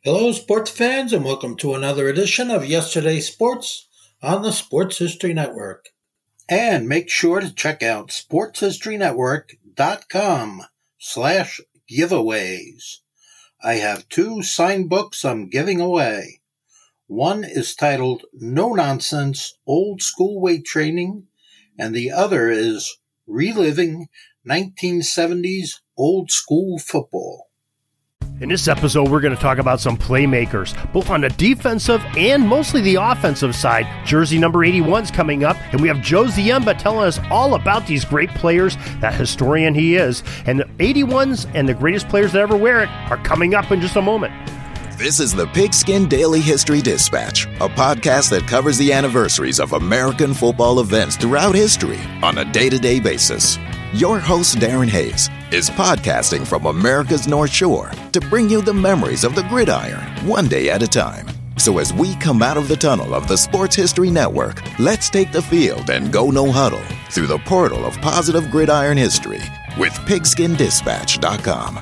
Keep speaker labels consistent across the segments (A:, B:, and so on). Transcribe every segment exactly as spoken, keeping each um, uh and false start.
A: Hello, sports fans, and welcome to another edition of Yesterday's Sports on the Sports History Network. And make sure to check out sportshistorynetwork.com slash giveaways. I have two signed books I'm giving away. One is titled No Nonsense Old School Weight Training, and the other is Reliving nineteen seventies Old School Football.
B: In this episode, we're going to talk about some playmakers, both on the defensive and mostly the offensive side. Jersey number eighty-one is coming up, and we have Joe Ziemba telling us all about these great players, that historian he is. And the eighty-ones and the greatest players that ever wear it are coming up in just a moment.
C: This is the Pigskin Daily History Dispatch, a podcast that covers the anniversaries of American football events throughout history on a day-to-day basis. Your host, Darren Hayes, is podcasting from America's North Shore to bring you the memories of the gridiron, one day at a time. So as we come out of the tunnel of the Sports History Network, let's take the field and go no huddle through the portal of positive gridiron history with pigskin dispatch dot com.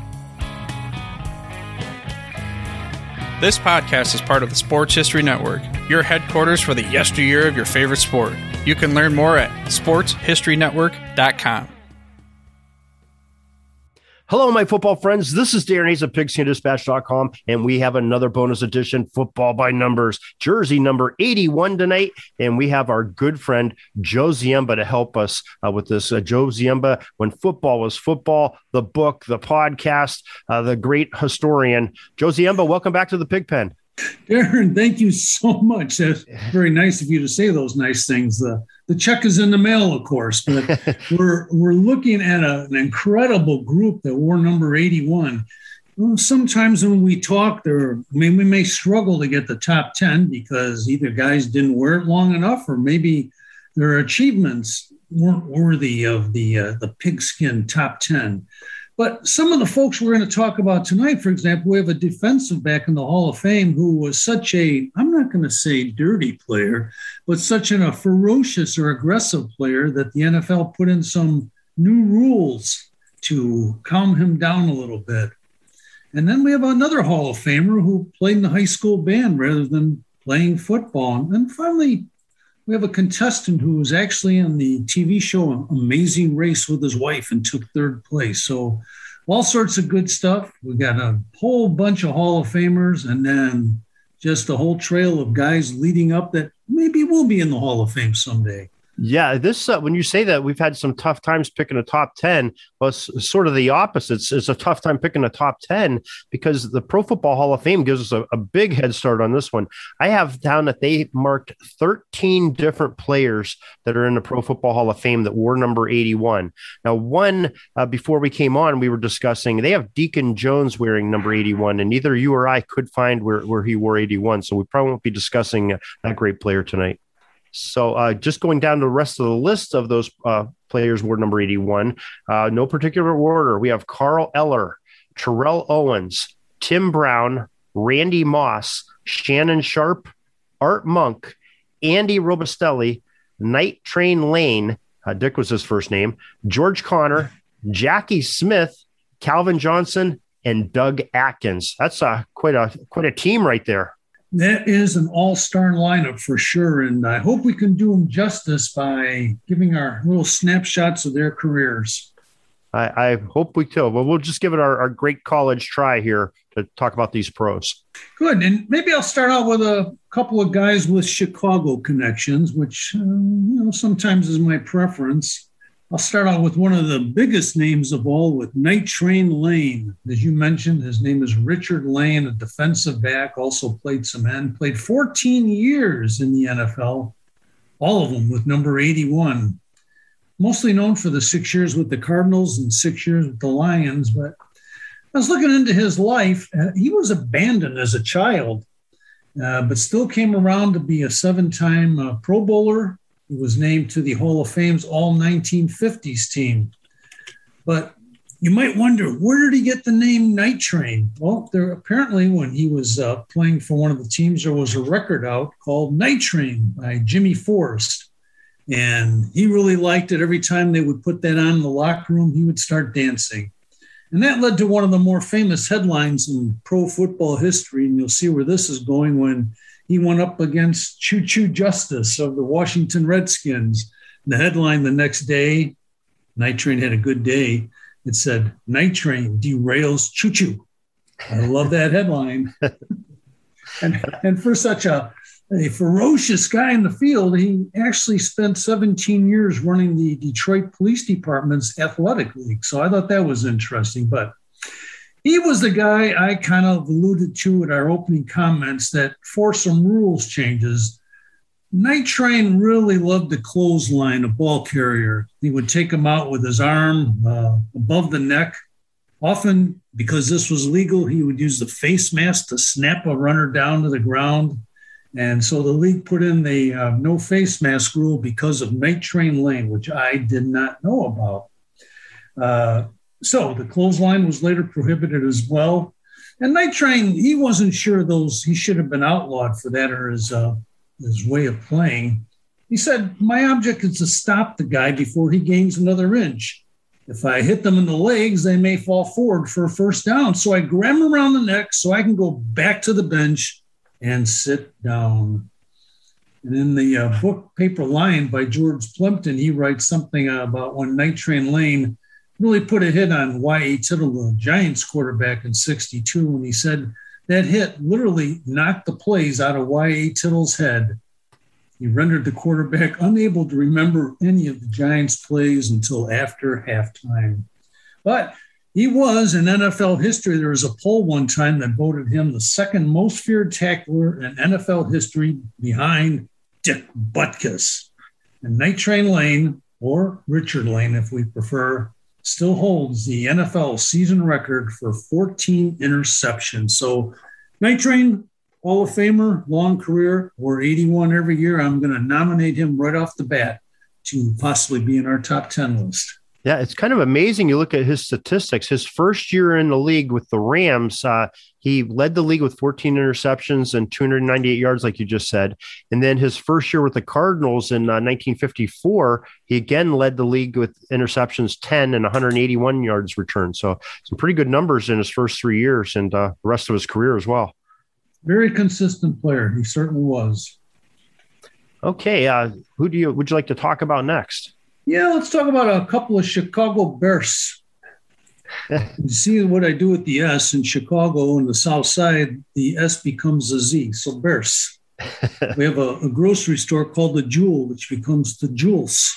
D: This podcast is part of the Sports History Network, your headquarters for the yesteryear of your favorite sport. You can learn more at sports history network dot com.
B: Hello, my football friends. This is Darren Hayes of pigskin dispatch dot com, and we have another bonus edition, Football by Numbers, Jersey number eighty-one tonight, and we have our good friend Joe Ziemba to help us uh, with this. Uh, Joe Ziemba, When Football Was Football, the book, the podcast, uh, the great historian. Joe Ziemba, welcome back to the Pigpen.
E: Darren, thank you so much. That's very nice of you to say those nice things. The the check is in the mail, of course, but we're we're looking at a, an incredible group that wore number eighty-one. Well, sometimes when we talk, there, I mean, we may struggle to get the top ten because either guys didn't wear it long enough, or maybe their achievements weren't worthy of the uh, the pigskin top ten. But some of the folks we're going to talk about tonight, for example, we have a defensive back in the Hall of Fame who was such a, I'm not going to say dirty player, but such an, a ferocious or aggressive player that the N F L put in some new rules to calm him down a little bit. And then we have another Hall of Famer who played in the high school band rather than playing football. And then finally, we have a contestant who was actually on the T V show Amazing Race with his wife and took third place. So all sorts of good stuff. We got a whole bunch of Hall of Famers and then just a whole trail of guys leading up that maybe will be in the Hall of Fame someday.
B: Yeah, this uh, when you say that, we've had some tough times picking a top ten. Well, it's sort of the opposite. It's, it's a tough time picking a top ten because the Pro Football Hall of Fame gives us a, a big head start on this one. I have down that they marked thirteen different players that are in the Pro Football Hall of Fame that wore number eighty-one. Now, one, uh, before we came on, we were discussing, they have Deacon Jones wearing number eighty-one, and neither you or I could find where, where he wore eighty-one, so we probably won't be discussing that great player tonight. So uh, just going down the rest of the list of those uh, players wore number eighty-one, uh, no particular order. We have Carl Eller, Terrell Owens, Tim Brown, Randy Moss, Shannon Sharp, Art Monk, Andy Robustelli, Night Train Lane, uh, Dick was his first name, George Connor, Jackie Smith, Calvin Johnson, and Doug Atkins. That's uh, quite a quite a team right there.
E: That is an all-star lineup for sure, and I hope we can do them justice by giving our little snapshots of their careers.
B: I, I hope we do. Well, we'll just give it our, our great college try here to talk about these pros.
E: Good, and maybe I'll start out with a couple of guys with Chicago connections, which uh, you know sometimes is my preference. I'll start out with one of the biggest names of all, with Night Train Lane. As you mentioned, his name is Richard Lane, a defensive back, also played some end, played fourteen years in the N F L, all of them with number eighty-one. Mostly known for the six years with the Cardinals and six years with the Lions, but I was looking into his life. Uh, he was abandoned as a child, uh, but still came around to be a seven-time uh, Pro Bowler. He was named to the Hall of Fame's all nineteen fifties team. But you might wonder, where did he get the name Night Train? Well, there apparently when he was uh, playing for one of the teams, there was a record out called Night Train by Jimmy Forrest. And he really liked it. Every time they would put that on in the locker room, he would start dancing. And that led to one of the more famous headlines in pro football history. And you'll see where this is going when he went up against Choo Choo Justice of the Washington Redskins. And the headline the next day, Night Train had a good day. It said, Night Train derails Choo Choo. I love that headline. and, and for such a, a ferocious guy in the field, he actually spent seventeen years running the Detroit Police Department's athletic league. So I thought that was interesting. But he was the guy I kind of alluded to in our opening comments that for some rules changes, Night Train really loved to clothesline a ball carrier. He would take him out with his arm uh, above the neck. Often, because this was legal, he would use the face mask to snap a runner down to the ground. And so the league put in the uh, no face mask rule because of Night Train Lane, which I did not know about. Uh, so the clothesline was later prohibited as well. And Night Train, he wasn't sure those, he should have been outlawed for that or his, uh, his way of playing. He said, my object is to stop the guy before he gains another inch. If I hit them in the legs, they may fall forward for a first down. So I grab them around the neck so I can go back to the bench and sit down. And in the uh, book Paper Lion by George Plimpton, he writes something about when Night Train Lane really put a hit on Y A. Tittle, the Giants quarterback in sixty-two, when he said that hit literally knocked the plays out of Y A. Tittle's head. He rendered the quarterback unable to remember any of the Giants' plays until after halftime. But he was, in N F L history, there was a poll one time that voted him the second most feared tackler in N F L history behind Dick Butkus. And Night Train Lane, or Richard Lane if we prefer, still holds the N F L season record for fourteen interceptions. So Night Train, Hall of Famer, long career, or eighty-one every year. I'm going to nominate him right off the bat to possibly be in our top ten list.
B: Yeah, it's kind of amazing. You look at his statistics. His first year in the league with the Rams, uh, he led the league with fourteen interceptions and two hundred ninety-eight yards, like you just said. And then his first year with the Cardinals in uh, nineteen fifty-four, he again led the league with interceptions, ten and one hundred eighty-one yards returned. So some pretty good numbers in his first three years and uh, the rest of his career as well.
E: Very consistent player. He certainly was.
B: Okay. Uh, who do you, would you like to talk about next?
E: Yeah, let's talk about a couple of Chicago Bears. You see what I do with the S in Chicago on the South Side, the S becomes a Z. So Bears. We have a, a grocery store called the Jewel, which becomes the Jules.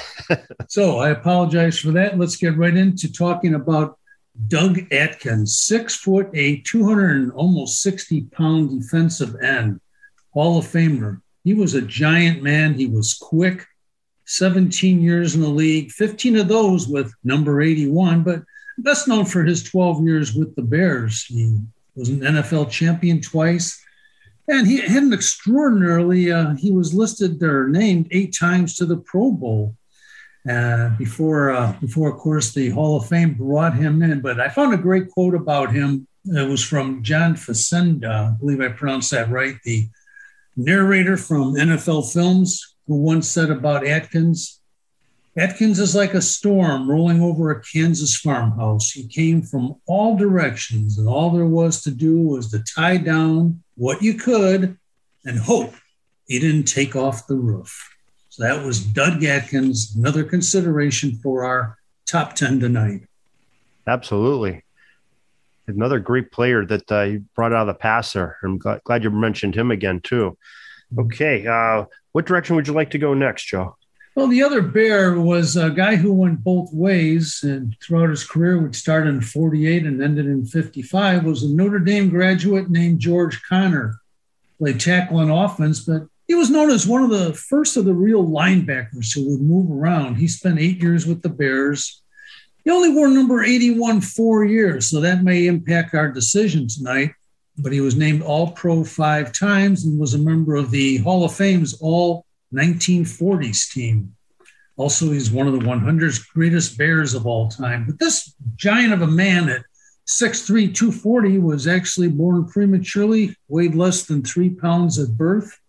E: So I apologize for that. Let's get right into talking about Doug Atkins, six foot eight, two hundred and almost sixty pound defensive end, Hall of Famer. He was a giant man. He was quick, seventeen years in the league, fifteen of those with number eighty-one, but best known for his twelve years with the Bears. He was an N F L champion twice, and he had an extraordinarily, uh, he was listed or named eight times to the Pro Bowl. Uh, before, uh, before, of course, the Hall of Fame brought him in. But I found a great quote about him. It was from John Facenda, I believe I pronounced that right, the narrator from N F L Films, who once said about Atkins, Atkins is like a storm rolling over a Kansas farmhouse. He came from all directions, and all there was to do was to tie down what you could and hope he didn't take off the roof. So that was Doug Atkins, another consideration for our top ten tonight.
B: Absolutely. Another great player that uh, you brought out of the passer. I'm glad, glad you mentioned him again, too. Okay. Uh, what direction would you like to go next, Joe?
E: Well, the other Bear was a guy who went both ways and throughout his career, which started in forty-eight and ended in fifty-five, was a Notre Dame graduate named George Connor. Played tackle and offense, but he was known as one of the first of the real linebackers who would move around. He spent eight years with the Bears. He only wore number eighty-one four years, so that may impact our decision tonight. But he was named All-Pro five times and was a member of the Hall of Fame's All nineteen forties team. Also, he's one of the one hundred greatest Bears of all time. But this giant of a man at six three, two forty was actually born prematurely, weighed less than three pounds at birth.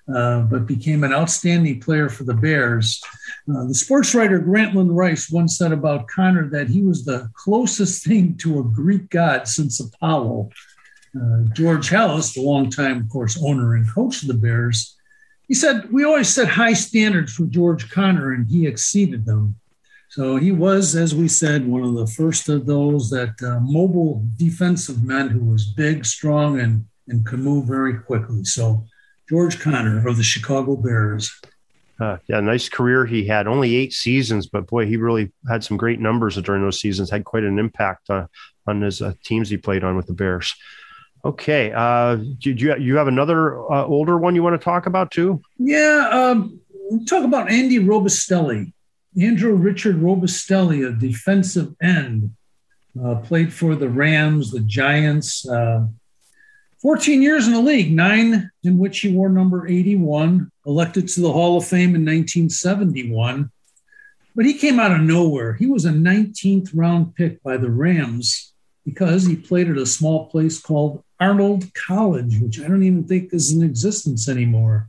E: uh, but became an outstanding player for the Bears. Uh, the sports writer Grantland Rice once said about Connor that he was the closest thing to a Greek god since Apollo. Uh, George Halas, the longtime, of course, owner and coach of the Bears, he said, we always set high standards for George Connor, and he exceeded them. So he was, as we said, one of the first of those that uh, mobile defensive men who was big, strong, and, and could move very quickly. So George Connor of the Chicago Bears.
B: Uh, yeah, nice career he had. Only eight seasons, but boy, he really had some great numbers during those seasons, had quite an impact uh, on his uh, teams he played on with the Bears. Okay. Uh, do you, you have another uh, older one you want to talk about too?
E: Yeah. Um, we'll talk about Andy Robustelli. Andrew Richard Robustelli, a defensive end, uh, played for the Rams, the Giants, uh, fourteen years in the league, nine in which he wore number eighty-one, elected to the Hall of Fame in nineteen seventy-one. But he came out of nowhere. He was a nineteenth round pick by the Rams because he played at a small place called Arnold College, which I don't even think is in existence anymore.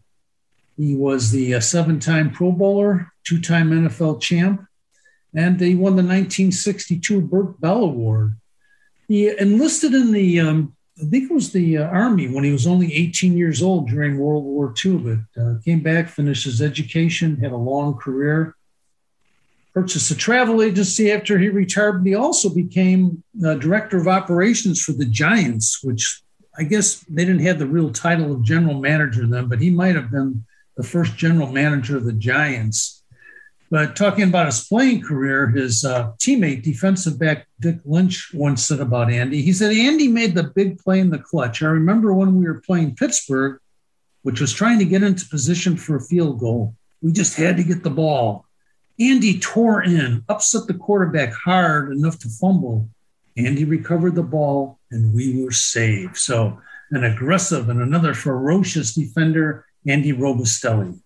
E: He was the uh, seven-time Pro Bowler, two-time N F L champ, and he won the nineteen sixty-two Burt Bell Award. He enlisted in the, um, I think it was the uh, Army when he was only eighteen years old during World War Two, but uh, came back, finished his education, had a long career, purchased a travel agency after he retired, but he also became uh, director of operations for the Giants, which I guess they didn't have the real title of general manager then, but he might have been the first general manager of the Giants. But talking about his playing career, his uh, teammate, defensive back Dick Lynch, once said about Andy, he said, Andy made the big play in the clutch. I remember when we were playing Pittsburgh, which was trying to get into position for a field goal. We just had to get the ball. Andy tore in, upset the quarterback hard enough to fumble. Andy recovered the ball, and we were saved. So an aggressive and another ferocious defender, Andy Robustelli.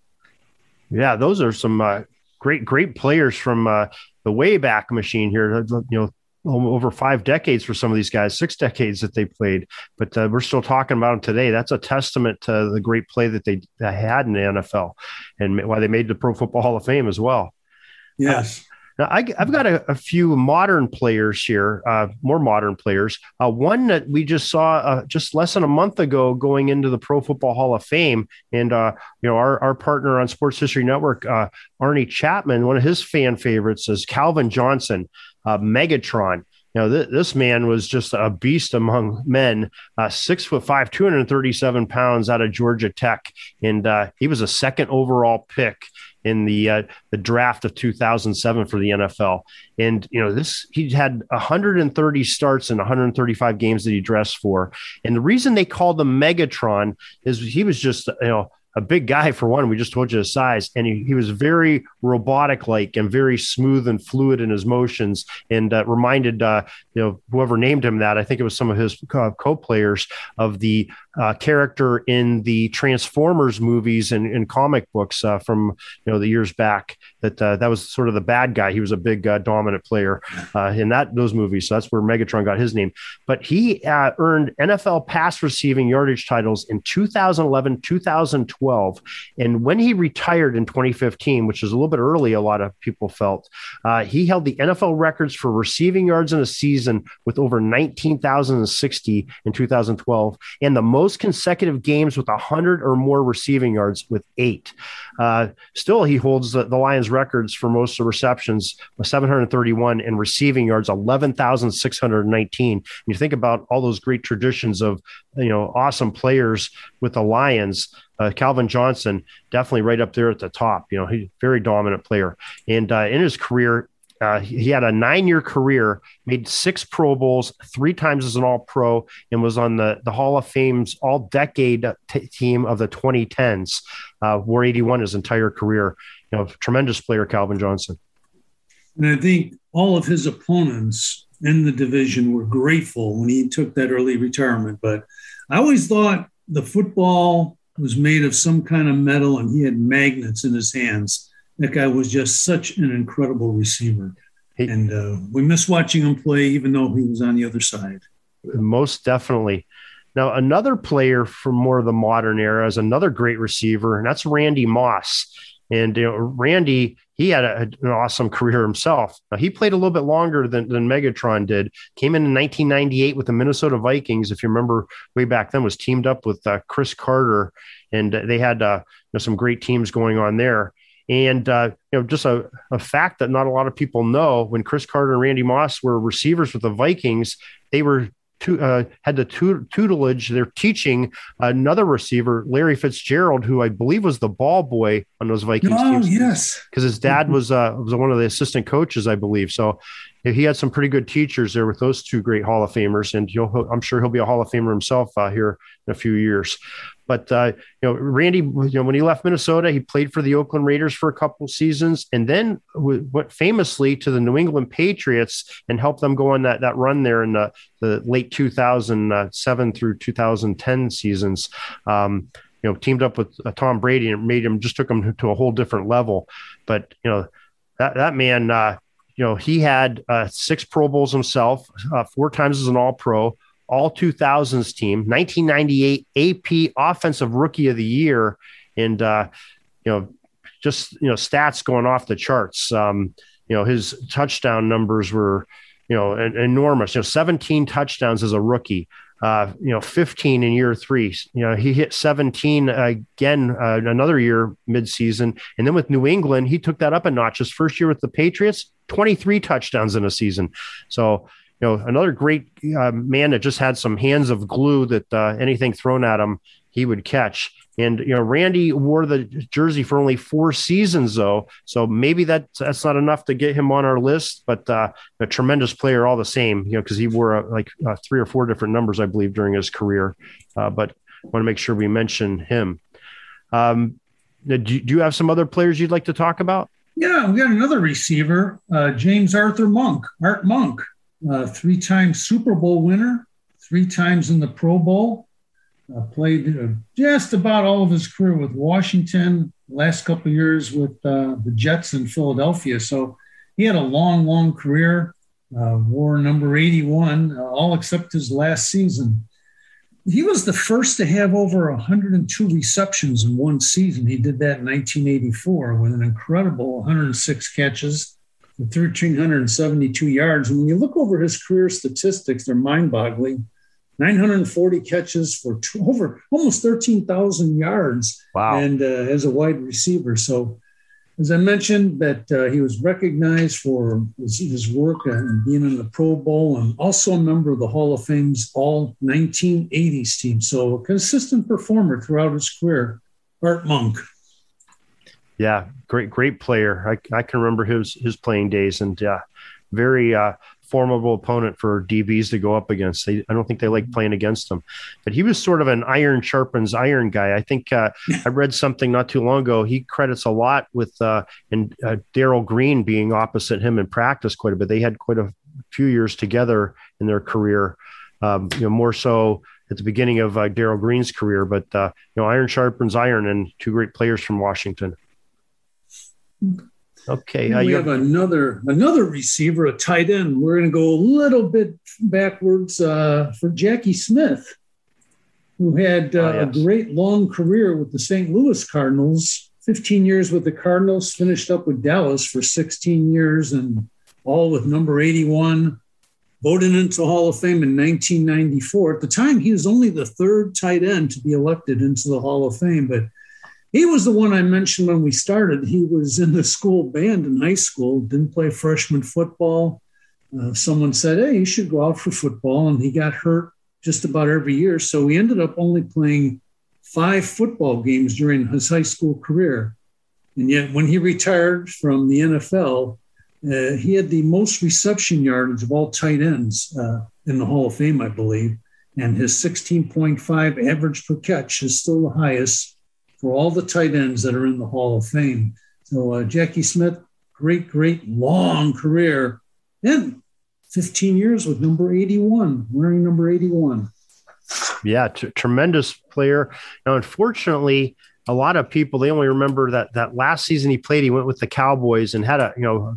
B: Yeah, those are some uh, great, great players from uh, the Wayback Machine here. You know, over five decades for some of these guys, six decades that they played. But uh, we're still talking about them today. That's a testament to the great play that they that had in the N F L and why they made the Pro Football Hall of Fame as well.
E: Yes.
B: Uh, Now, I, I've got a, a few modern players here, uh, more modern players. Uh, one that we just saw uh, just less than a month ago going into the Pro Football Hall of Fame. And, uh, you know, our, our partner on Sports History Network, uh, Arnie Chapman, one of his fan favorites is Calvin Johnson, uh, Megatron. You know, th- this man was just a beast among men, uh, six foot five, two hundred thirty-seven pounds out of Georgia Tech. And uh, he was a second overall pick in the uh, the draft of two thousand seven for the N F L. And, you know, this, he had one hundred thirty starts in one hundred thirty-five games that he dressed for. And the reason they called him Megatron is he was just, you know, a big guy for one. We just told you his size, and he, he was very robotic-like and very smooth and fluid in his motions, and uh, reminded uh, you know whoever named him that. I think it was some of his uh, co-players of the uh, character in the Transformers movies and, and comic books uh, from you know the years back. That uh, that was sort of the bad guy. He was a big uh, dominant player uh, in that those movies. So that's where Megatron got his name. But he uh, earned N F L pass receiving yardage titles in two thousand eleven, two thousand twelve. And when he retired in twenty fifteen, which is a little bit early, a lot of people felt, uh, he held the N F L records for receiving yards in a season with over nineteen thousand sixty in two thousand twelve, and the most consecutive games with one hundred or more receiving yards with eight. Uh, still, he holds the, the Lions records for most receptions, seven hundred thirty-one, and receiving yards, eleven thousand six hundred nineteen. And you think about all those great traditions of, you know, awesome players with the Lions. Uh, Calvin Johnson, definitely right up there at the top. You know, he's a very dominant player. And uh, in his career, uh, he had a nine-year career, made six Pro Bowls, three times as an All-Pro, and was on the, the Hall of Fame's all-decade t- team of the twenty tens, uh, wore eighty-one his entire career. You know, tremendous player, Calvin Johnson.
E: And I think all of his opponents in the division were grateful when he took that early retirement. But I always thought the football was made of some kind of metal and he had magnets in his hands. That guy was just such an incredible receiver. He, and uh, we miss watching him play, even though he was on the other side.
B: Most definitely. Now, another player from more of the modern era is another great receiver, and that's Randy Moss. And you know, Randy, he had a, an awesome career himself. Now, he played a little bit longer than, than Megatron did. Came in in nineteen ninety-eight with the Minnesota Vikings. If you remember way back then, was teamed up with uh, Chris Carter, and they had uh, you know, some great teams going on there. And uh, you know, just a, a fact that not a lot of people know: when Chris Carter and Randy Moss were receivers with the Vikings, they were To, uh, had the tutelage. They're teaching another receiver, Larry Fitzgerald, who I believe was the ball boy on those Vikings
E: oh,
B: teams.
E: yes,
B: because his dad was uh, was one of the assistant coaches, I believe. So he had some pretty good teachers there with those two great Hall of Famers, and he'll, I'm sure he'll be a Hall of Famer himself uh, here in a few years. But uh, you know, Randy, you know, when he left Minnesota, he played for the Oakland Raiders for a couple of seasons, and then w- went famously to the New England Patriots and helped them go on that that run there in the, the late two thousand seven through two thousand ten seasons. Um, you know, teamed up with uh, Tom Brady and made him just took him to a whole different level. But you know, that that man, uh, you know, he had uh, six Pro Bowls himself, uh, four times as an All-Pro. All two thousands team, nineteen ninety-eight A P Offensive Rookie of the Year, and uh, you know, just you know, stats going off the charts. Um, you know, his touchdown numbers were, you know, enormous. You know, seventeen touchdowns as a rookie. Uh, you know, fifteen in year three. You know, he hit seventeen again uh, another year midseason, and then with New England, he took that up a notch. His first year with the Patriots, twenty-three touchdowns in a season. So. You know, another great uh, man that just had some hands of glue that uh, anything thrown at him, he would catch. And, you know, Randy wore the jersey for only four seasons, though. So maybe that, that's not enough to get him on our list, but uh, a tremendous player all the same, you know, because he wore uh, like uh, three or four different numbers, I believe, during his career. Uh, but I want to make sure we mention him. Um, do, do you have some other players you'd like to talk about?
E: Yeah, we got another receiver, uh, James Arthur Monk, Art Monk. Uh, three-time Super Bowl winner, three times in the Pro Bowl, uh, played uh, just about all of his career with Washington, last couple of years with uh, the Jets in Philadelphia. So he had a long, long career, uh, wore number eighty-one, uh, all except his last season. He was the first to have over one hundred two receptions in one season. He did that in nineteen eighty-four with an incredible one hundred six catches. one thousand three hundred seventy-two yards. And when you look over his career statistics, they're mind-boggling. nine hundred forty catches for two, over almost thirteen thousand yards.
B: Wow.
E: And uh, as a wide receiver. So as I mentioned, that uh, he was recognized for his, his work and being in the Pro Bowl, and also a member of the Hall of Fame's all nineteen eighties team. So a consistent performer throughout his career, Art Monk.
B: Yeah, great, great player. I, I can remember his his playing days, and yeah, very uh, formidable opponent for D Bs to go up against. They, I don't think they like playing against him, but he was sort of an iron sharpens iron guy. I think uh, I read something not too long ago. He credits a lot with uh, and uh, Darrell Green being opposite him in practice quite a bit. They had quite a few years together in their career. Um, you know, more so at the beginning of uh, Darrell Green's career, but uh, you know, iron sharpens iron, and two great players from Washington. Okay,
E: uh, we have another another receiver, a tight end. We're going to go a little bit backwards uh, for Jackie Smith, who had uh, oh, yes. a great long career with the Saint Louis Cardinals. fifteen years with the Cardinals, finished up with Dallas for sixteen years, and all with number eighty-one. Voted into the Hall of Fame in nineteen ninety-four. At the time, he was only the third tight end to be elected into the Hall of Fame, but he was the one I mentioned when we started. He was in the school band in high school, didn't play freshman football. Uh, someone said, hey, you should go out for football, and he got hurt just about every year. So he ended up only playing five football games during his high school career. And yet when he retired from the N F L, uh, he had the most reception yardage of all tight ends uh, in the Hall of Fame, I believe. And his sixteen point five average per catch is still the highest for all the tight ends that are in the Hall of Fame. So uh, Jackie Smith, great, great long career. And fifteen years with number eighty-one, wearing number eighty-one.
B: Yeah, t- tremendous player. Now, unfortunately, a lot of people, they only remember that that last season he played, he went with the Cowboys and had a, you know, a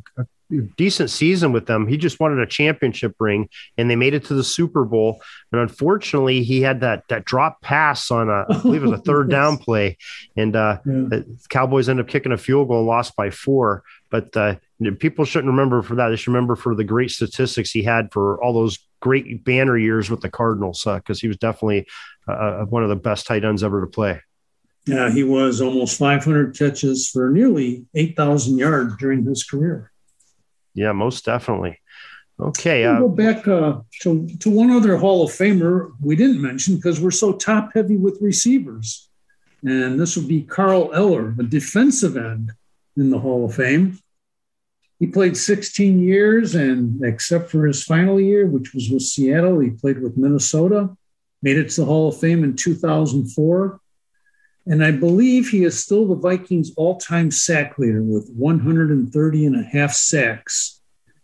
B: decent season with them. He just wanted a championship ring, and they made it to the Super Bowl. And unfortunately, he had that that drop pass on a, I believe it was a third down play, and uh, yeah. the Cowboys ended up kicking a field goal and lost by four. But uh, people shouldn't remember for that. They should remember for the great statistics he had for all those great banner years with the Cardinals, because uh, he was definitely uh, one of the best tight ends ever to play.
E: Yeah, he was almost five hundred catches for nearly eight thousand yards during his career.
B: Yeah, most definitely. Okay.
E: We'll
B: uh,
E: go back uh, to, to one other Hall of Famer we didn't mention because we're so top heavy with receivers. And this would be Carl Eller, a defensive end in the Hall of Fame. He played sixteen years, and except for his final year, which was with Seattle, he played with Minnesota, made it to the Hall of Fame in two thousand four. And I believe he is still the Vikings' all-time sack leader with one hundred thirty and a half sacks.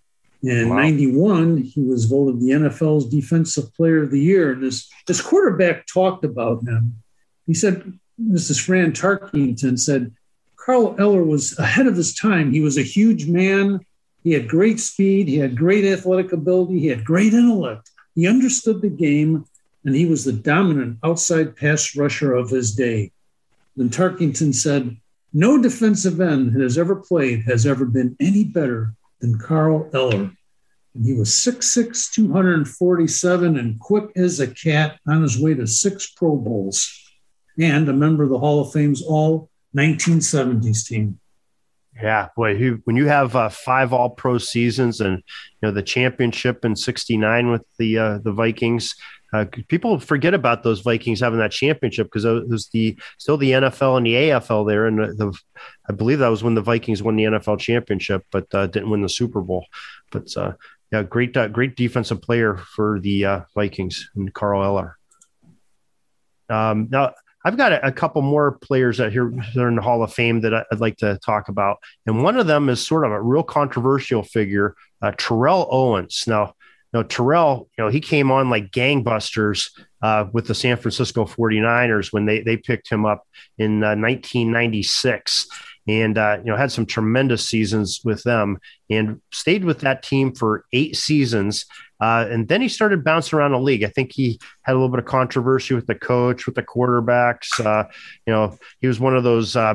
E: In wow. ninety-one, he was voted the N F L's Defensive Player of the Year. And this, this quarterback talked about him. He said, this is Fran Tarkenton, said, Carl Eller was ahead of his time. He was a huge man. He had great speed. He had great athletic ability. He had great intellect. He understood the game, and he was the dominant outside pass rusher of his day. Then Tarkenton said, no defensive end that has ever played has ever been any better than Carl Eller. And he was six six, two hundred forty-seven, and quick as a cat, on his way to six Pro Bowls, and a member of the Hall of Fame's all nineteen seventies team.
B: Yeah, boy, he, when you have uh, five All-Pro seasons and, you know, the championship in sixty-nine with the uh, the Vikings, uh, people forget about those Vikings having that championship because it was the still the N F L and the A F L there, and the, the I believe that was when the Vikings won the N F L championship, but uh, didn't win the Super Bowl. But uh, yeah, great uh, great defensive player for the uh, Vikings, and Carl Eller. Um, now. I've got a, a couple more players that here that are in the Hall of Fame that I, I'd like to talk about. And one of them is sort of a real controversial figure, uh, Terrell Owens. Now, you know, Terrell, you know, he came on like gangbusters uh, with the San Francisco forty-niners when they, they picked him up in uh, nineteen ninety-six. And, uh, you know, had some tremendous seasons with them and stayed with that team for eight seasons. Uh, and then he started bouncing around the league. I think he had a little bit of controversy with the coach, with the quarterbacks. Uh, you know, he was one of those uh,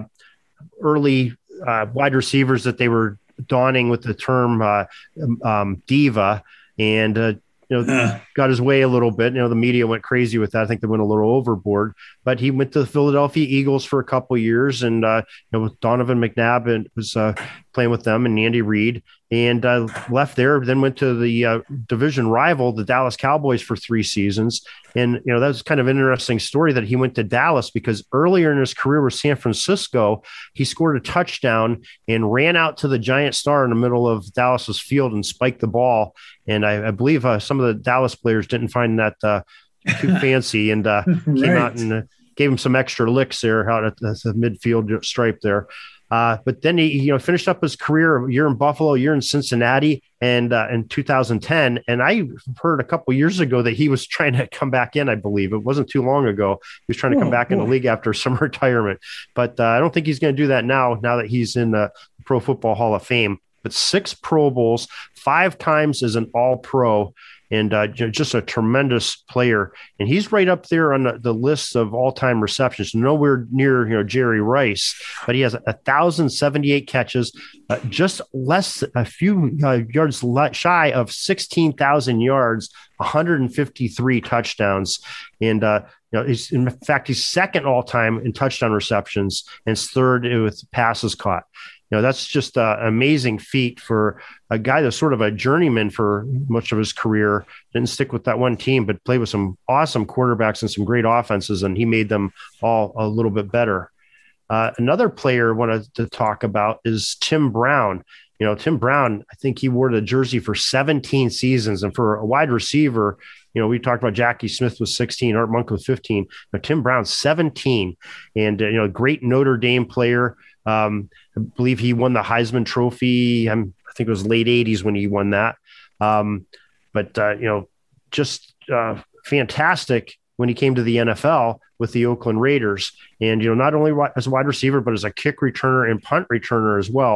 B: early uh, wide receivers that they were donning with the term uh, um, diva. And, uh, you know, uh. got his way a little bit. You know, the media went crazy with that. I think they went a little overboard. But he went to the Philadelphia Eagles for a couple of years, and uh, you know, with Donovan McNabb and was uh, playing with them, and Andy Reid, and uh, left there. Then went to the uh, division rival, the Dallas Cowboys, for three seasons. And you know, that was kind of an interesting story that he went to Dallas because earlier in his career with San Francisco, he scored a touchdown and ran out to the giant star in the middle of Dallas's field and spiked the ball. And I, I believe uh, some of the Dallas players didn't find that uh, too fancy, and uh, right. came out and uh, gave him some extra licks there out at the, the midfield stripe there. Uh, but then he, you know, finished up his career a year in Buffalo, a year in Cincinnati, and uh, in two thousand ten. And I heard a couple years ago that he was trying to come back in. I believe it wasn't too long ago. He was trying to come oh, back boy. in the league after some retirement. But uh, I don't think he's going to do that now. Now that he's in the Pro Football Hall of Fame, but six Pro Bowls, five times as an All-Pro. And uh, just a tremendous player. And he's right up there on the, the list of all-time receptions, nowhere near, you know, Jerry Rice, but he has one thousand seventy-eight catches, uh, just less, a few uh, yards shy of sixteen thousand yards, one hundred fifty-three touchdowns. And, uh, you know, he's, in fact, he's second all-time in touchdown receptions and third with passes caught. You know, that's just uh, an amazing feat for a guy that's sort of a journeyman for much of his career. Didn't stick with that one team, but played with some awesome quarterbacks and some great offenses, and he made them all a little bit better. Uh, another player I wanted to talk about is Tim Brown. You know, Tim Brown, I think he wore the jersey for seventeen seasons, and for a wide receiver, you know, we talked about Jackie Smith with sixteen, Art Monk with fifteen, but Tim Brown seventeen, and uh, you know, great Notre Dame player. Um, I believe he won the Heisman Trophy. I'm, I think it was late eighties when he won that. Um, but, uh, you know, just uh, fantastic when he came to the N F L with the Oakland Raiders. And, you know, not only as a wide receiver, but as a kick returner and punt returner as well.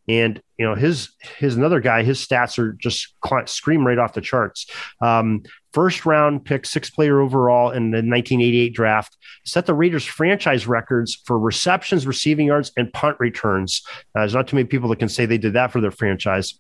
B: And, you know, his, his another guy, his stats are just scream right off the charts. Um, first round pick, sixth player overall in the nineteen eighty-eight draft, set the Raiders franchise records for receptions, receiving yards, and punt returns. Uh, there's not too many people that can say they did that for their franchise.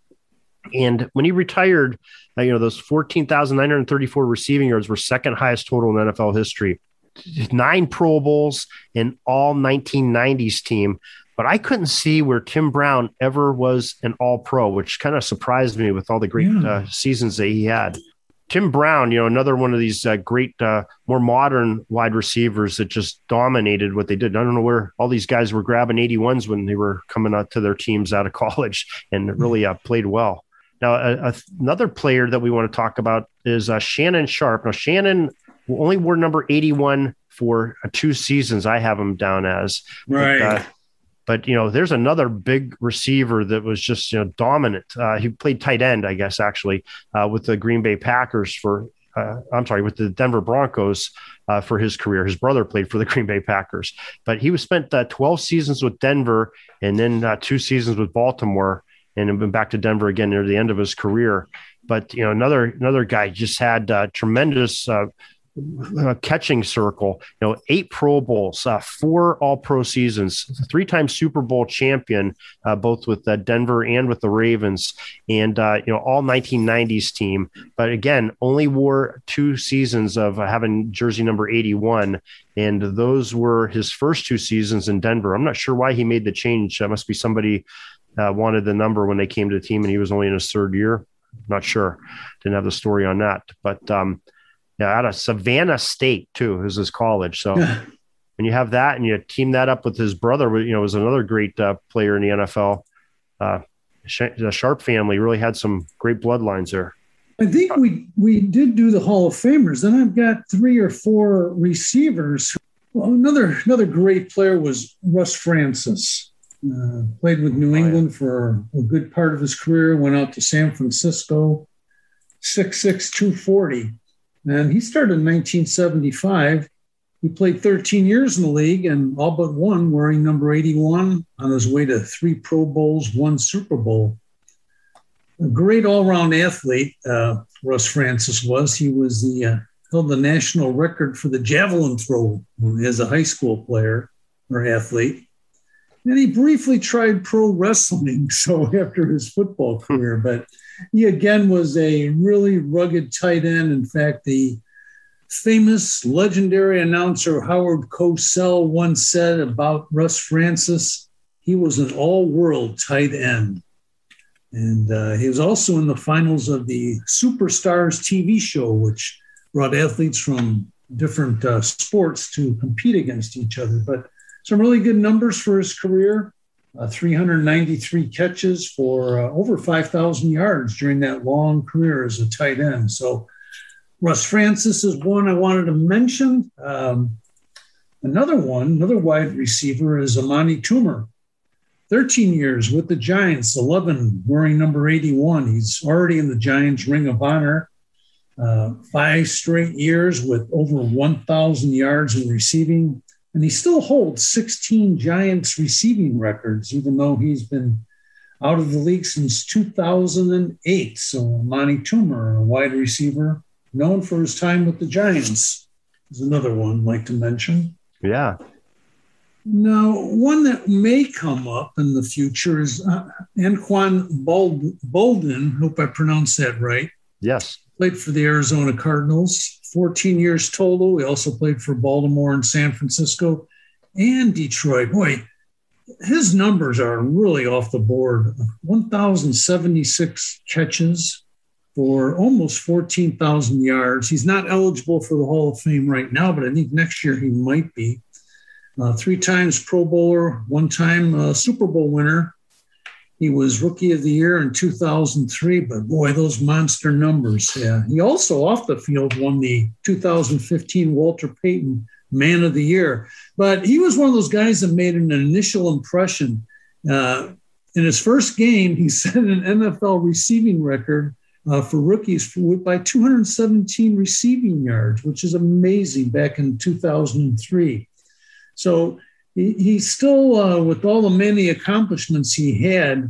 B: And when he retired, uh, you know, those fourteen thousand nine hundred thirty-four receiving yards were second highest total in N F L history. Nine Pro Bowls in all nineteen nineties team. But I couldn't see where Tim Brown ever was an all-pro, which kind of surprised me with all the great yeah. uh, seasons that he had. Tim Brown, you know, another one of these uh, great, uh, more modern wide receivers that just dominated what they did. I don't know where all these guys were grabbing eighty-ones when they were coming out to their teams out of college and really uh, played well. Now, uh, another player that we want to talk about is uh, Shannon Sharpe. Now, Shannon only wore number eighty-one for uh, two seasons. I have him down as.
E: Right.
B: But, uh, But, you know, there's another big receiver that was just, you know, dominant. Uh, he played tight end, I guess, actually, uh, with the Green Bay Packers for, uh, I'm sorry, with the Denver Broncos uh, for his career. His brother played for the Green Bay Packers. But he was spent uh, twelve seasons with Denver and then uh, two seasons with Baltimore and went back to Denver again near the end of his career. But, you know, another another guy just had uh, tremendous uh, Uh, catching circle, you know, eight Pro Bowls, uh, four All-Pro seasons, three-time Super Bowl champion, uh, both with uh, Denver and with the Ravens, and uh, you know, all nineteen nineties team. But again, only wore two seasons of uh, having jersey number eighty-one, and those were his first two seasons in Denver. I'm not sure why he made the change. That must be somebody uh, wanted the number when they came to the team, and he was only in his third year. Not sure. Didn't have the story on that, but. Um, Yeah, out of Savannah State too is his college. So when you have that and you team that up with his brother, you know, was another great uh, player in the N F L. Uh, the Sharpe family really had some great bloodlines there.
E: I think we we did do the Hall of Famers. Then I've got three or four receivers. Well, another another great player was Russ Francis. Uh, played with New England oh, yeah. for a good part of his career. Went out to San Francisco. six six, two forty. And he started in nineteen seventy-five. He played thirteen years in the league and all but one wearing number eighty-one on his way to three Pro Bowls, one Super Bowl. A great all-round athlete, uh, Russ Francis was. He was the uh, held the national record for the javelin throw as a high school player or athlete. And he briefly tried pro wrestling, so after his football career, but he again was a really rugged tight end. In fact, the famous legendary announcer Howard Cosell once said about Russ Francis, he was an all-world tight end. And uh, he was also in the finals of the Superstars T V show, which brought athletes from different uh, sports to compete against each other. But some really good numbers for his career. Uh, three hundred ninety-three catches for uh, over five thousand yards during that long career as a tight end. So Russ Francis is one I wanted to mention. Um, another one, another wide receiver is Amani Toomer. thirteen years with the Giants, eleven wearing number eighty-one. He's already in the Giants Ring of Honor. Uh, five straight years with over one thousand yards in receiving. And he still holds sixteen Giants receiving records, even though he's been out of the league since two thousand eight. So Amani Toomer, a wide receiver, known for his time with the Giants, is another one I'd like to mention.
B: Yeah.
E: Now, one that may come up in the future is uh, Anquan Bold- Bolden. Hope I pronounced that right.
B: Yes.
E: Played for the Arizona Cardinals, fourteen years total. He also played for Baltimore and San Francisco and Detroit. Boy, his numbers are really off the board. one thousand seventy-six catches for almost fourteen thousand yards. He's not eligible for the Hall of Fame right now, but I think next year he might be. Uh, three times Pro Bowler, one time uh, Super Bowl winner. He was Rookie of the Year in two thousand three, but boy, those monster numbers. Yeah. He also off the field won the two thousand fifteen Walter Payton Man of the Year. But he was one of those guys that made an initial impression. Uh, in his first game, he set an N F L receiving record uh, for rookies for, by two hundred seventeen receiving yards, which is amazing back in two thousand three. So he, he still, uh, with all the many accomplishments he had,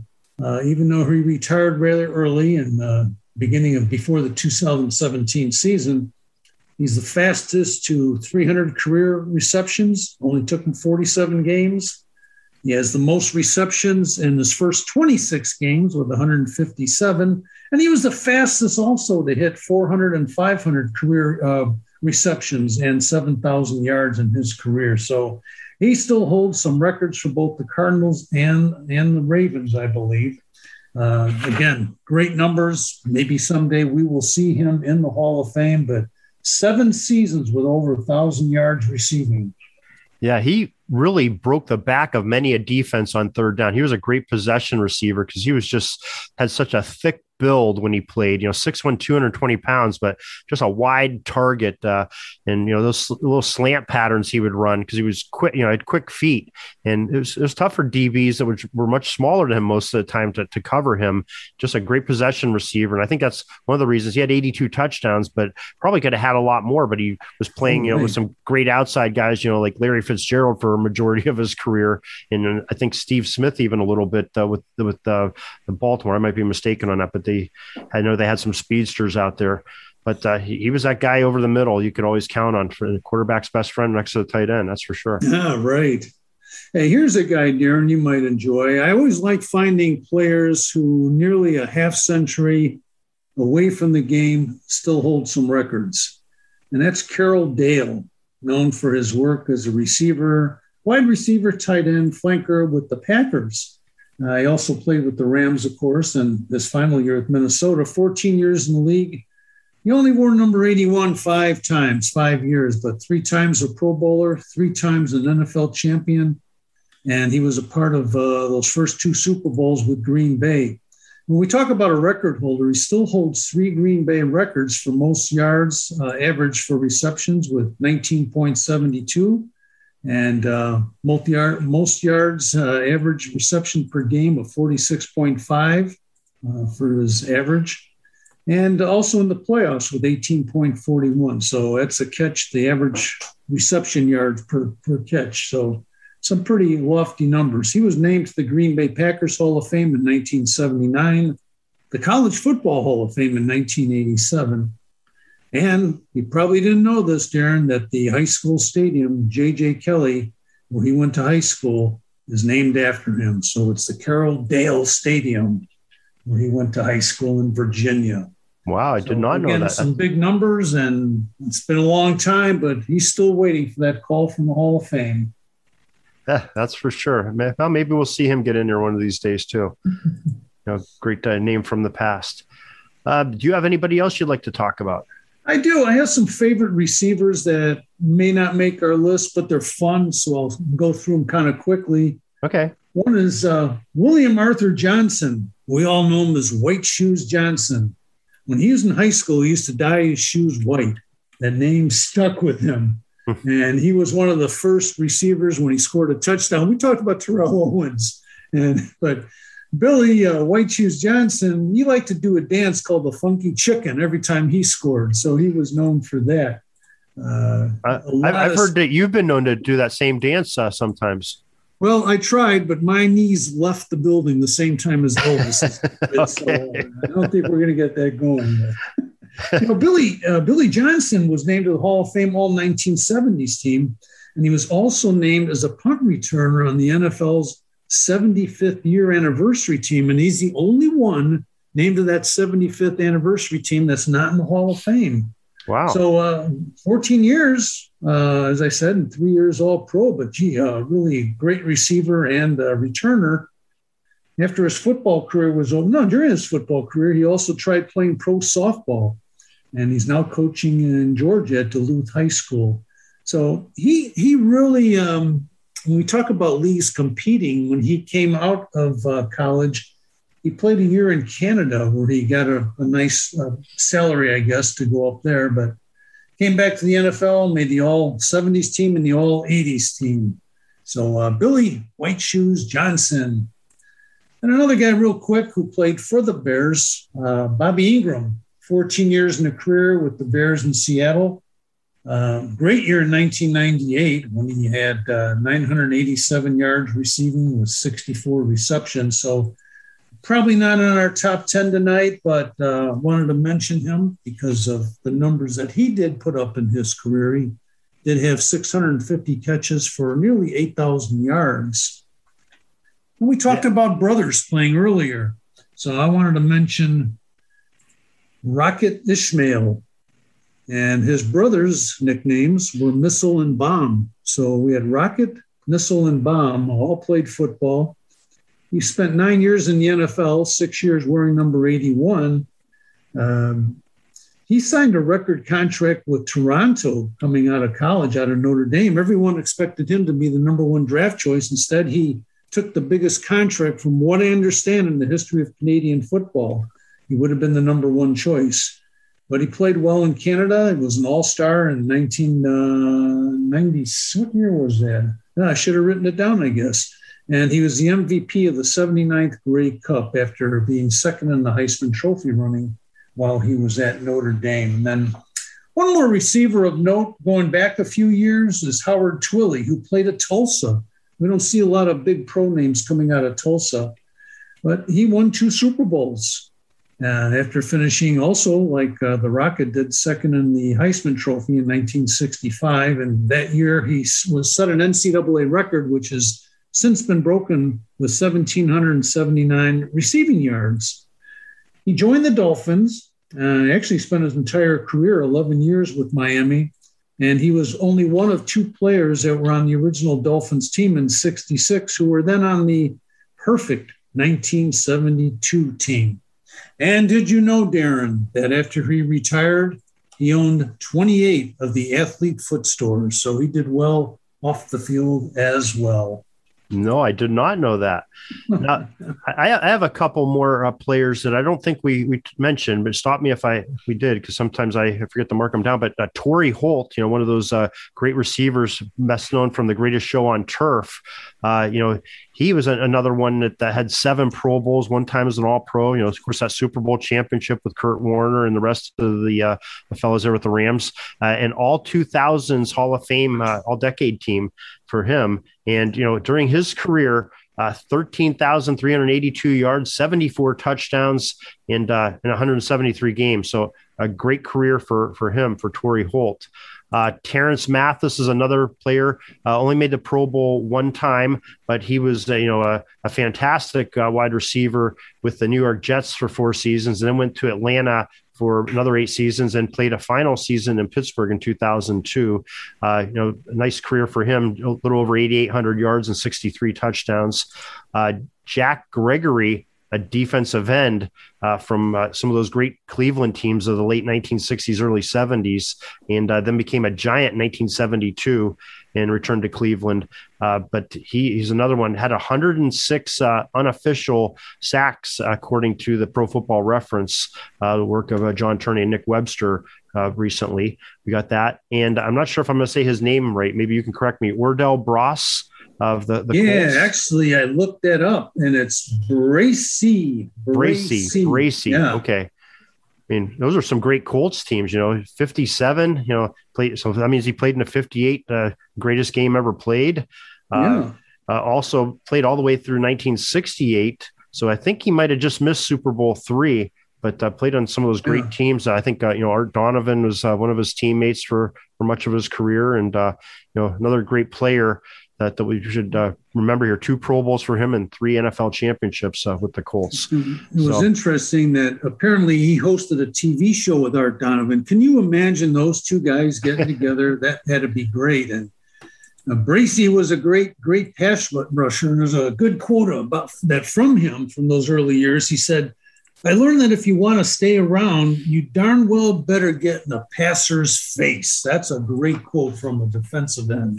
E: uh, even though he retired rather early in the beginning of before the two thousand seventeen season. He's the fastest to three hundred career receptions, only took him forty-seven games. He has the most receptions in his first twenty-six games with one hundred fifty-seven. And he was the fastest also to hit four hundred and five hundred career uh, receptions and seven thousand yards in his career. So he still holds some records for both the Cardinals and, and the Ravens, I believe. Uh, again, great numbers. Maybe someday we will see him in the Hall of Fame, but seven seasons with over a thousand yards receiving.
B: Yeah, he really broke the back of many a defense on third down. He was a great possession receiver because he was just had such a thick build when he played, you know, six one, two hundred twenty pounds, but just a wide target. Uh, and, you know, those little slant patterns he would run because he was quick, you know, had quick feet. And it was, it was tough for D Bs that which were much smaller than him most of the time to, to cover him. Just a great possession receiver. And I think that's one of the reasons he had eighty-two touchdowns, but probably could have had a lot more, but he was playing, you know, with some great outside guys, you know, like Larry Fitzgerald for a majority of his career. And I think Steve Smith, even a little bit uh, with, with uh, the Baltimore, I might be mistaken on that, but they, I know they had some speedsters out there, but uh, he, he was that guy over the middle you could always count on for the quarterback's best friend next to the tight end. That's for sure.
E: Yeah, right. Hey, here's a guy, Darren, you might enjoy. I always like finding players who nearly a half century away from the game still hold some records. And that's Carroll Dale, known for his work as a receiver, wide receiver, tight end, flanker with the Packers. Uh, he also played with the Rams, of course, and this final year with Minnesota, fourteen years in the league. He only wore number eighty-one five times, five years, but three times a Pro Bowler, three times an N F L champion. And he was a part of uh, those first two Super Bowls with Green Bay. When we talk about a record holder, he still holds three Green Bay records for most yards uh, average for receptions with nineteen point seven two. And uh, multi-yard, most yards uh, average reception per game of forty-six point five uh, for his average. And also in the playoffs with eighteen point four one. So that's a catch, the average reception yards per, per catch. So some pretty lofty numbers. He was named to the Green Bay Packers Hall of Fame in nineteen seventy-nine, the College Football Hall of Fame in nineteen eighty-seven. And you probably didn't know this, Darren, that the high school stadium, J J Kelly, where he went to high school, is named after him. So it's the Carroll Dale Stadium, where he went to high school in Virginia.
B: Wow, I
E: so
B: did not
E: again,
B: know that.
E: Some big numbers, and it's been a long time, but he's still waiting for that call from the Hall of Fame.
B: Yeah, that's for sure. Well, maybe we'll see him get in there one of these days too. You know, great uh, name from the past. Uh, do you have anybody else you'd like to talk about?
E: I do. I have some favorite receivers that may not make our list, but they're fun. So I'll go through them kind of quickly.
B: Okay.
E: One is uh, William Arthur Johnson. We all know him as White Shoes Johnson. When he was in high school, he used to dye his shoes white. That name stuck with him. And he was one of the first receivers when he scored a touchdown. We talked about Terrell Owens, and but Billy uh, White Shoes Johnson, he liked to do a dance called the Funky Chicken every time he scored. So he was known for that. Uh,
B: I've, I've heard that you've been known to do that same dance uh, sometimes.
E: Well, I tried, but my knees left the building the same time as Elvis.
B: Okay.
E: So I don't think we're going to get that going. You know, Billy uh, Billy Johnson was named to the Hall of Fame All nineteen seventies team, and he was also named as a punt returner on the N F L's seventy-fifth year anniversary team, and he's the only one named to that seventy-fifth anniversary team that's not in the Hall of Fame.
B: Wow.
E: So uh, fourteen years, uh, as I said, and three years All-Pro, but gee, uh, really great receiver and uh, returner. After his football career was over, no, during his football career, he also tried playing pro softball, and he's now coaching in Georgia at Duluth High School. So he he really, um, when we talk about leagues competing, when he came out of uh, college, he played a year in Canada where he got a, a nice uh, salary, I guess, to go up there, but came back to the N F L, made the all seventies team and the all eighties team. So uh, Billy White Shoes Johnson. And another guy real quick who played for the Bears, uh, Bobby Ingram, fourteen years in a career with the Bears in Seattle. Uh, great year in nineteen ninety-eight when he had uh, nine hundred eighty-seven yards receiving with sixty-four receptions. So probably not on our top ten tonight, but uh, wanted to mention him because of the numbers that he did put up in his career. He did have six hundred fifty catches for nearly eight thousand yards. And we talked yeah. about brothers playing earlier. So I wanted to mention Rocket Ismail. And his brothers' nicknames were Missile and Bomb. So we had Rocket, Missile, and Bomb, all played football. He spent nine years in the N F L, six years wearing number eighty-one. Um, he signed a record contract with Toronto coming out of college, out of Notre Dame. Everyone expected him to be the number one draft choice. Instead, he took the biggest contract from what I understand in the history of Canadian football. He would have been the number one choice. But he played well in Canada. He was an all-star in nineteen ninety. What year was that? No, I should have written it down, I guess. And he was the M V P of the seventy-ninth Grey Cup after being second in the Heisman Trophy running while he was at Notre Dame. And then one more receiver of note going back a few years is Howard Twilley, who played at Tulsa. We don't see a lot of big pro names coming out of Tulsa, but he won two Super Bowls. And after finishing also, like uh, the Rocket did, second in the Heisman Trophy in nineteen sixty-five. And that year he was set an N C double A record, which has since been broken with one thousand seven hundred seventy-nine receiving yards. He joined the Dolphins and uh, actually spent his entire career, eleven years with Miami. And he was only one of two players that were on the original Dolphins team in sixty-six, who were then on the perfect nineteen seventy-two team. And did you know, Darren, that after he retired, he owned twenty-eight of the Athlete Foot stores. So he did well off the field as well.
B: No, I did not know that. Now, I, I have a couple more uh, players that I don't think we, we mentioned, but stop me if I if we did, because sometimes I forget to mark them down. But uh, Torrey Holt, you know, one of those uh, great receivers, best known from The Greatest Show on Turf. Uh, you know, he was a, another one that, that had seven Pro Bowls, one time as an All-Pro. You know, of course, that Super Bowl championship with Kurt Warner and the rest of the, uh, the fellows there with the Rams, uh, and all two thousands Hall of Fame, uh, all-decade team for him. And, you know, during his career, uh, thirteen thousand three hundred eighty-two yards, seventy-four touchdowns, and uh, in one hundred seventy-three games. So a great career for, for him, for Torrey Holt. Uh, Terrence Mathis is another player, uh, only made the Pro Bowl one time, but he was, uh, you know, a, a fantastic uh, wide receiver with the New York Jets for four seasons, and then went to Atlanta for another eight seasons and played a final season in Pittsburgh in two thousand two. Uh, you know, a nice career for him, a little over eighty-eight hundred yards and sixty-three touchdowns. Uh, Jack Gregory, a defensive end uh, from uh, some of those great Cleveland teams of the late nineteen sixties, early seventies, and uh, then became a Giant in nineteen seventy-two and returned to Cleveland. Uh, but he, he's another one, had one hundred six uh, unofficial sacks, according to the Pro Football Reference, uh, the work of uh, John Turney and Nick Webster uh, recently. We got that. And I'm not sure if I'm going to say his name right. Maybe you can correct me. Wardell Bross. Of the, the
E: yeah,
B: Colts.
E: Actually, I looked that up, and it's Bracy.
B: Bracy. Bracy. Yeah. Okay. I mean, those are some great Colts teams. You know, fifty-seven. You know, played. So that means he played in the fifty-eight, uh, greatest game ever played. Uh, yeah. Uh, also played all the way through nineteen sixty-eight. So I think he might have just missed Super Bowl three, but uh, played on some of those great yeah. teams. I think uh, you know Art Donovan was uh, one of his teammates for for much of his career, and uh, you know another great player. That, that we should uh, remember here, two Pro Bowls for him and three N F L championships uh, with the Colts.
E: It was so interesting that apparently he hosted a T V show with Art Donovan. Can you imagine those two guys getting together? That had to be great. And uh, Bracy was a great, great pass rusher. And there's a good quote about that from him from those early years. He said, I learned that if you want to stay around, you darn well better get in a passer's face. That's a great quote from a defensive end.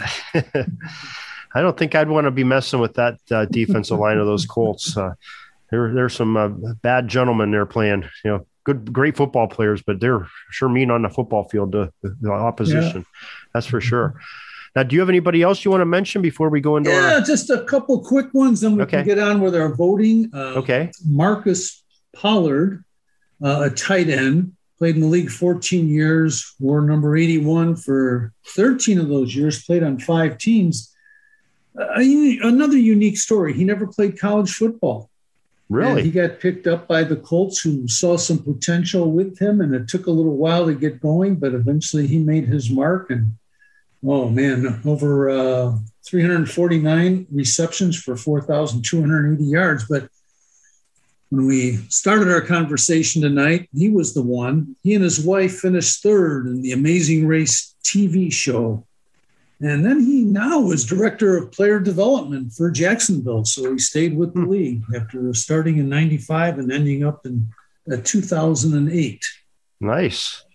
B: I don't think I'd want to be messing with that uh, defensive line of those Colts. Uh, there, there's some uh, bad gentlemen there playing, you know, good, great football players, but they're sure mean on the football field to the opposition. Yeah. That's for sure. Now, do you have anybody else you want to mention before we go into
E: yeah,
B: our...
E: just a couple quick ones, then we okay. can get on with our voting. Uh,
B: okay.
E: Marcus Pollard, uh, a tight end, played in the league fourteen years, wore number eighty-one for thirteen of those years, played on five teams. Uh, another unique story. He never played college football.
B: Really?
E: And he got picked up by the Colts, who saw some potential with him, and it took a little while to get going, but eventually he made his mark. And, oh, man, over uh, three hundred forty-nine receptions for four thousand two hundred eighty yards. But when we started our conversation tonight, he was the one. He and his wife finished third in the Amazing Race T V show. And then he now is director of player development for Jacksonville. So he stayed with the league after starting in ninety-five and ending up in uh, two thousand eight.
B: Nice.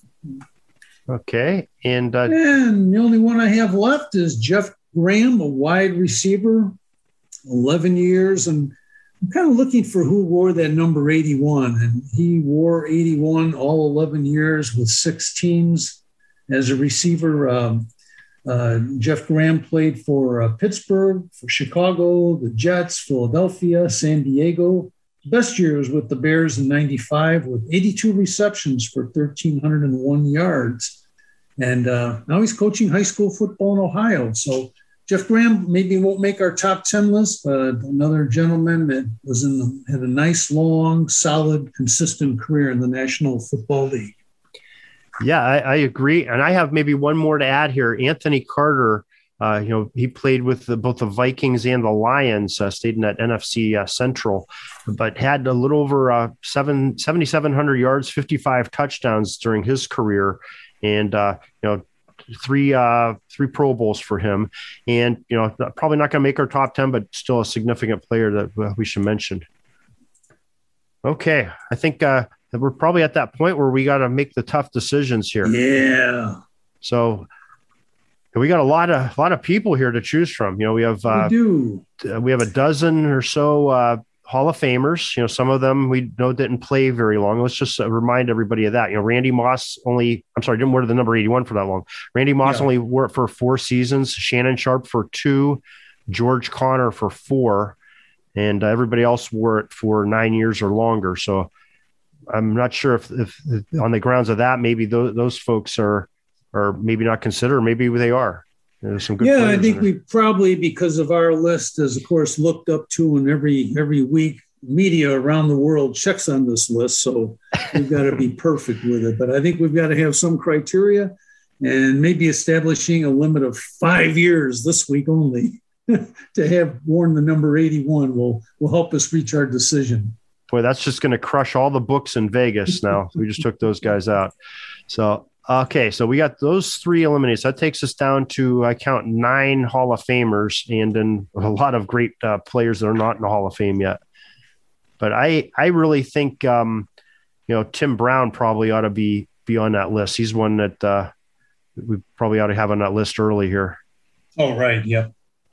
B: Okay. And, uh,
E: and the only one I have left is Jeff Graham, a wide receiver, eleven years. And I'm kind of looking for who wore that number eighty-one. And he wore eighty-one all eleven years with six teams as a receiver. Um, Uh, Jeff Graham played for uh, Pittsburgh, for Chicago, the Jets, Philadelphia, San Diego. Best year was with the Bears in ninety-five with eighty-two receptions for one thousand three hundred one yards. And uh, now he's coaching high school football in Ohio. So Jeff Graham maybe won't make our top ten list, but another gentleman that was in the, had a nice, long, solid, consistent career in the National Football League.
B: Yeah, I, I agree. And I have maybe one more to add here. Anthony Carter, uh, you know, he played with the, both the Vikings and the Lions, uh, stayed in that N F C uh, Central, but had a little over uh, seven, seventy-seven hundred yards, fifty-five touchdowns during his career. And, uh, you know, three, uh, three Pro Bowls for him. And, you know, probably not going to make our top ten, but still a significant player that uh, we should mention. Okay. I think, uh, we're probably at that point where we got to make the tough decisions here.
E: Yeah.
B: So we got a lot of a lot of people here to choose from. You know, we have uh,
E: we do.
B: we have a dozen or so uh, Hall of Famers. You know, some of them we know didn't play very long. Let's just uh, remind everybody of that. You know, Randy Moss only. I'm sorry, didn't wear the number eighty-one for that long. Randy Moss yeah. only wore it for four seasons. Shannon Sharpe for two. George Connor for four, and uh, everybody else wore it for nine years or longer. So. I'm not sure if, if, if on the grounds of that, maybe those, those folks are, are maybe not considered, or maybe they are. There's some good.
E: Yeah, I think we probably, because of our list, is of course looked up to, and every every week media around the world checks on this list. So we've got to be perfect with it. But I think we've got to have some criteria, and maybe establishing a limit of five years this week only to have worn the number eighty-one will will help us reach our decision.
B: Boy, that's just going to crush all the books in Vegas now. We just took those guys out. So, okay, so we got those three eliminated. So that takes us down to, I count, nine Hall of Famers and then a lot of great uh, players that are not in the Hall of Fame yet. But I, I really think, um, you know, Tim Brown probably ought to be, be on that list. He's one that uh, we probably ought to have on that list early here.
E: Oh, right, yeah.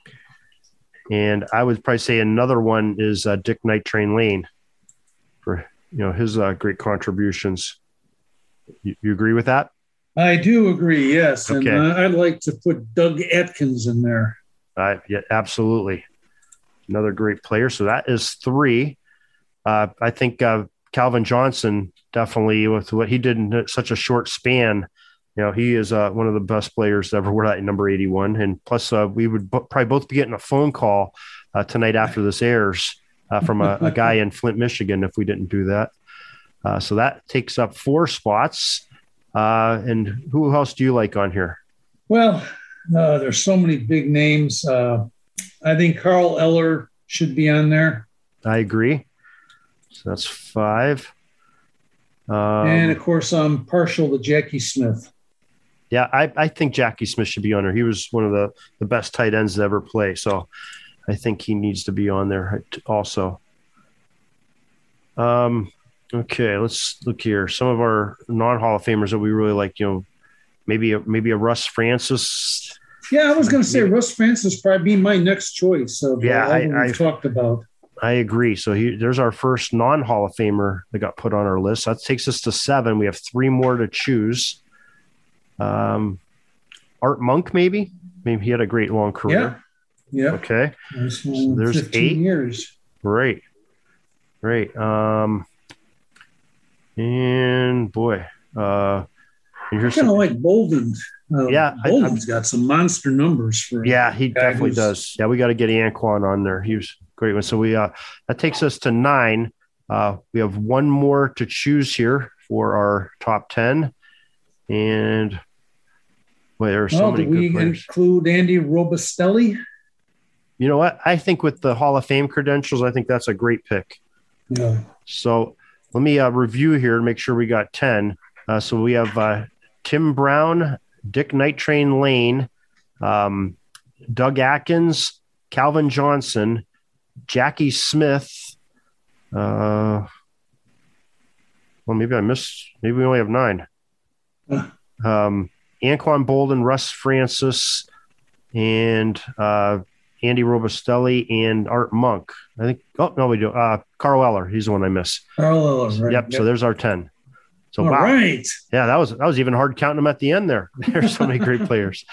B: And I would probably say another one is uh, Dick Night Train Lane. For you know his uh, great contributions. You, you agree with that?
E: I do agree. Yes,
B: okay.
E: And uh, I'd like to put Doug Atkins in there.
B: Uh, yeah, absolutely. Another great player. So that is three. Uh, I think uh, Calvin Johnson definitely, with what he did in such a short span. You know, he is uh, one of the best players to ever wear that number eighty-one. And plus, uh, we would bo- probably both be getting a phone call uh, tonight after this airs. Uh, from a, a guy in Flint, Michigan, if we didn't do that. Uh, so that takes up four spots. Uh, and who else do you like on here?
E: Well, uh, there's so many big names. Uh, I think Carl Eller should be on there.
B: I agree. So that's five. Um,
E: and, of course, I'm partial to Jackie Smith.
B: Yeah, I, I think Jackie Smith should be on there. He was one of the, the best tight ends to ever play. So I think he needs to be on there also. Um, okay, let's look here. Some of our non-Hall of Famers that we really like, you know, maybe a, maybe a Russ Francis.
E: Yeah, I was going to say maybe. Russ Francis probably be my next choice of
B: yeah,
E: all
B: I,
E: that we've
B: I,
E: talked about.
B: I agree. So he, there's our first non-Hall of Famer that got put on our list. That takes us to seven. We have three more to choose. Um, Art Monk, maybe. Maybe he had a great long career.
E: Yeah. Yeah.
B: Okay. So there's eight
E: years.
B: Great. Great. Um, and boy, uh, And you're
E: kind of like Bolden. Uh,
B: yeah,
E: Bolden's
B: I,
E: got some monster numbers for.
B: Yeah, he definitely does. Yeah, we got to get Anquan on there. He was a great one. So we uh, that takes us to nine. Uh, we have one more to choose here for our top ten, and well, there are so
E: well,
B: many
E: do we
B: good players.
E: Include Andy Robustelli?
B: You know what? I think with the Hall of Fame credentials, I think that's a great pick.
E: Yeah.
B: So let me uh, review here and make sure we got ten. Uh, so we have uh, Tim Brown, Dick Night Train Lane, um, Doug Atkins, Calvin Johnson, Jackie Smith. Uh, well, maybe I missed. Maybe we only have nine.
E: Uh.
B: Um, Anquan Bolden, Russ Francis, and uh, Andy Robustelli and Art Monk. I think. Oh no, we do. Uh, Carl Eller. He's the one I miss.
E: Carl Eller. Right.
B: Yep,
E: yep.
B: So there's our ten. So
E: All
B: wow.
E: right.
B: Yeah, that was that was even hard counting them at the end there. There's so many great players.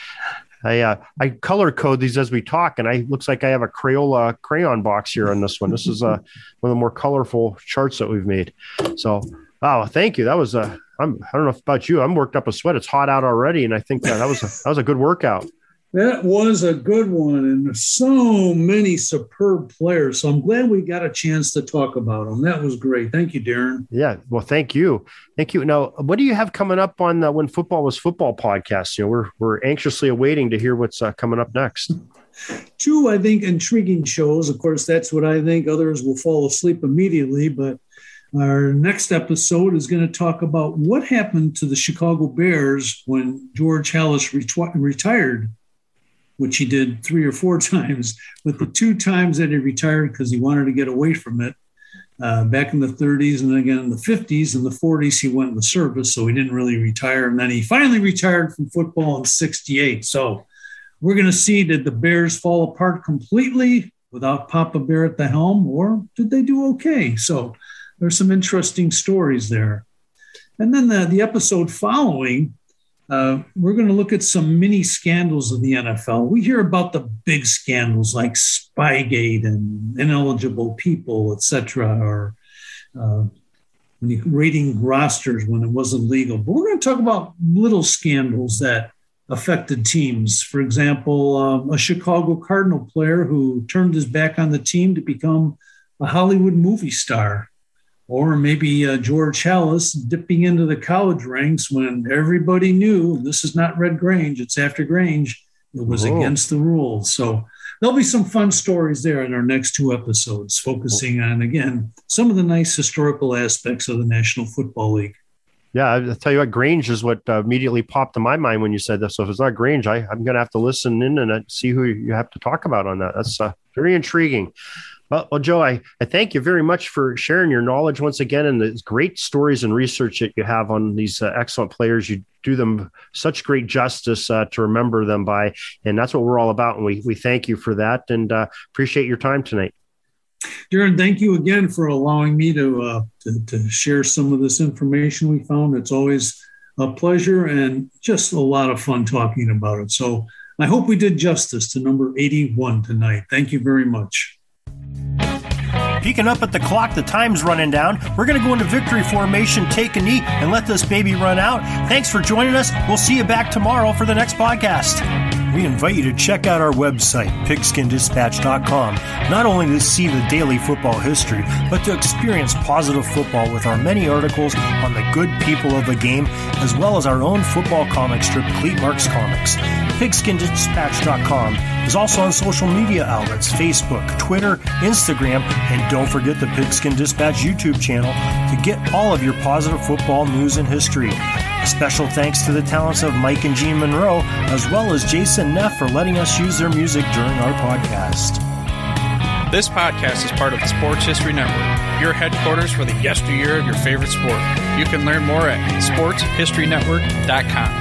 B: I uh, I color code these as we talk, and I looks like I have a Crayola crayon box here on this one. This is uh, one of the more colorful charts that we've made. So, wow, thank you. That was a. I'm I don't know about you. I'm worked up a sweat. It's hot out already, and I think that, that was a, that was a good workout.
E: That was a good one, and there's so many superb players. So I'm glad we got a chance to talk about them. That was great. Thank you, Darren.
B: Yeah, well, thank you, thank you. Now, what do you have coming up on the When Football Was Football podcast? You know, we're we're anxiously awaiting to hear what's uh, coming up next.
E: Two, I think, intriguing shows. Of course, that's what I think. Others will fall asleep immediately, but our next episode is going to talk about what happened to the Chicago Bears when George Halas ret- retired. Which he did three or four times, but the two times that he retired because he wanted to get away from it, uh, back in the thirties and again in the fifties. In the forties, he went in the service, so he didn't really retire. And then he finally retired from football in sixty-eight. So we're going to see, did the Bears fall apart completely without Papa Bear at the helm, or did they do okay? So there's some interesting stories there. And then the, the episode following, Uh, we're going to look at some mini scandals of the N F L. We hear about the big scandals like Spygate and ineligible people, et cetera, or uh, when you rating rosters when it wasn't legal. But we're going to talk about little scandals that affected teams. For example, um, a Chicago Cardinal player who turned his back on the team to become a Hollywood movie star. Or maybe uh, George Halas dipping into the college ranks when everybody knew this is not Red Grange, it's after Grange. It was Whoa. Against the rules. So there'll be some fun stories there in our next two episodes, focusing on, again, some of the nice historical aspects of the National Football League.
B: Yeah, I'll tell you what, Grange is what uh, immediately popped in my mind when you said this. So if it's not Grange, I, I'm going to have to listen in and see who you have to talk about on that. That's uh, very intriguing. Well, well, Joe, I, I thank you very much for sharing your knowledge once again and the great stories and research that you have on these uh, excellent players. You do them such great justice uh, to remember them by, and that's what we're all about. And we we thank you for that and uh, appreciate your time tonight.
E: Darren, thank you again for allowing me to, uh, to to share some of this information we found. It's always a pleasure and just a lot of fun talking about it. So I hope we did justice to number eighty-one tonight. Thank you very much.
B: Peeking up at the clock, the time's running down. We're going to go into victory formation, take a knee, and let this baby run out. Thanks for joining us. We'll see you back tomorrow for the next podcast. We invite you to check out our website, pigskin dispatch dot com, not only to see the daily football history, but to experience positive football with our many articles on the good people of the game, as well as our own football comic strip, Cleat Marks Comics. pigskin dispatch dot com is also on social media outlets, Facebook, Twitter, Instagram, and don't forget the Pigskin Dispatch YouTube channel to get all of your positive football news and history. A special thanks to the talents of Mike and Gene Monroe, as well as Jason Neff for letting us use their music during our podcast.
D: This podcast is part of the Sports History Network, your headquarters for the yesteryear of your favorite sport. You can learn more at sports history network dot com.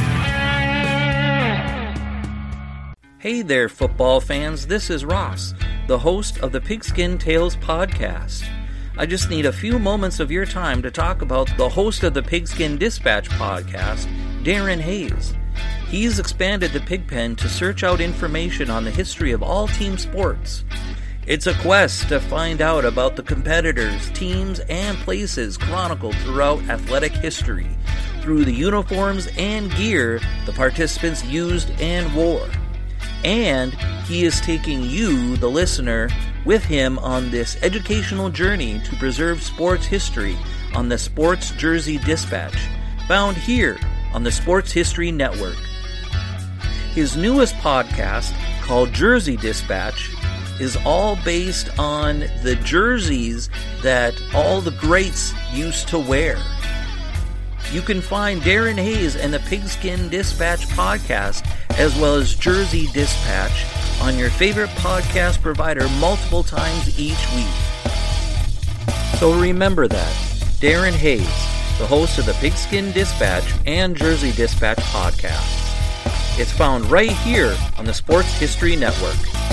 F: Hey there, football fans. This is Ross, the host of the Pigskin Tales podcast. I just need a few moments of your time to talk about the host of the Pigskin Dispatch podcast, Darren Hayes. He's expanded the Pigpen to search out information on the history of all team sports. It's a quest to find out about the competitors, teams, and places chronicled throughout athletic history. through the uniforms and gear the participants used and wore. And he is taking you, the listener, with him on this educational journey to preserve sports history on the Sports Jersey Dispatch, found here on the Sports History Network. His newest podcast, called Jersey Dispatch, is all based on the jerseys that all the greats used to wear. You can find Darren Hayes and the Pigskin Dispatch podcast, as well as Jersey Dispatch, on your favorite podcast provider multiple times each week. So remember that, Darren Hayes, the host of the Pigskin Dispatch and Jersey Dispatch podcast. It's found right here on the Sports History Network.